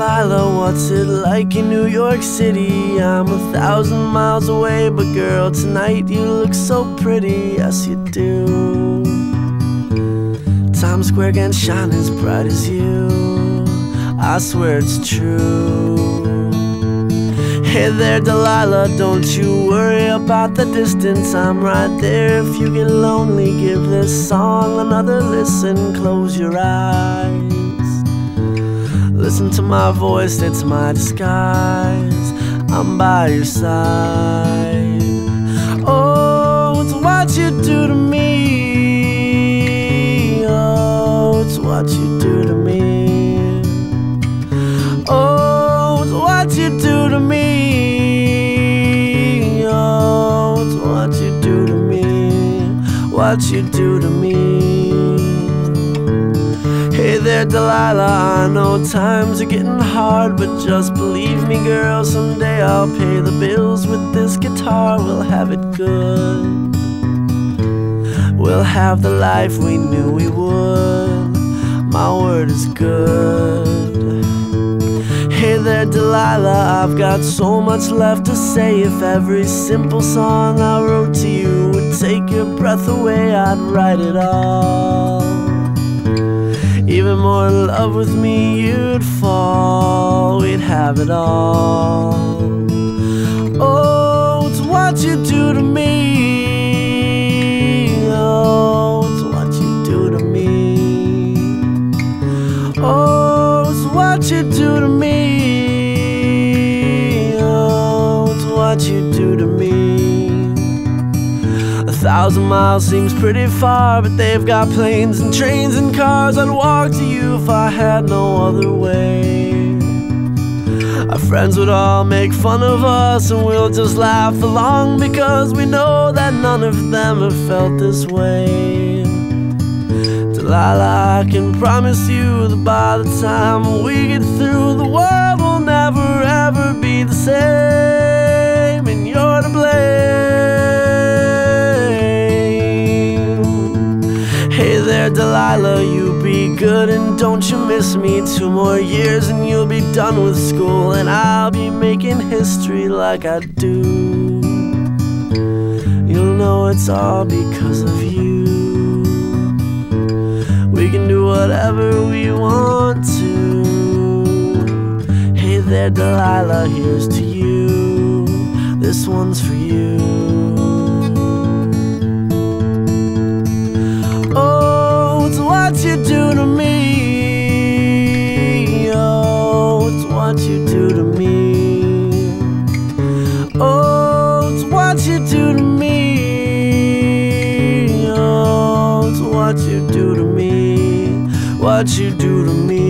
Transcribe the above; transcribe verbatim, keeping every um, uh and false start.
Delilah, what's it like in New York City? I'm a thousand miles away, but girl, tonight you look so pretty, yes you do. Times Square can't shine as bright as you, I swear it's true. Hey there, Delilah, don't you worry about the distance, I'm right there. If you get lonely, give this song another listen. Close your eyes, listen to my voice, it's my disguise. I'm by your side. Oh, it's what you do to me. Oh, it's what you do to me. Oh, it's what you do to me. Oh, it's what you do to me. What you do to me. Hey there, Delilah, I know times are getting hard, but just believe me, girl, someday I'll pay the bills with this guitar. We'll have it good, we'll have the life we knew we would. My word is good. Hey there, Delilah, I've got so much left to say. If every simple song I wrote to you would take your breath away, I'd write it all. Even more in love with me you'd fall, we'd have it all. Oh, it's what you do to me. Oh, it's what you do to me. Oh, it's what you do to me. Oh, it's what you do to me. A thousand miles seems pretty far, but they've got planes and trains and cars. I'd walk to you if I had no other way. Our friends would all make fun of us, and we'll just laugh along, because we know that none of them have felt this way. Delilah, I can promise you that by the time we get through, the world will never ever be the same, and you're to blame. Hey there, Delilah, you be good and don't you miss me. Two more years and you'll be done with school, and I'll be making history like I do. You'll know it's all because of you. We can do whatever we want to. Hey there, Delilah, here's to you. This one's for you. What you do to me. Oh, it's what you do to me. Oh, it's what you do to me. Oh, it's what you do to me. What you do to me.